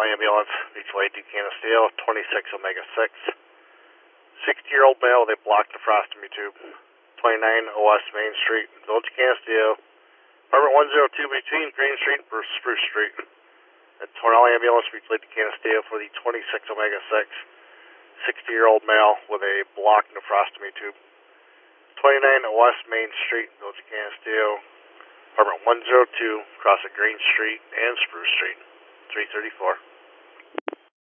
ambulance, mutual aid to Canisteo, 26 Omega 6. 60-year-old male with a blocked nephrostomy tube. 29 OS Main Street, Village of Canisteo. Apartment 102 between Green Street and Spruce Street. A Tornell ambulance, mutual aid to Canisteo for the 26 Omega 6. 60-year-old male with a blocked nephrostomy tube. 29 West Main Street, Village of Canisteo. Apartment 102, across at Green Street and Spruce Street. 334.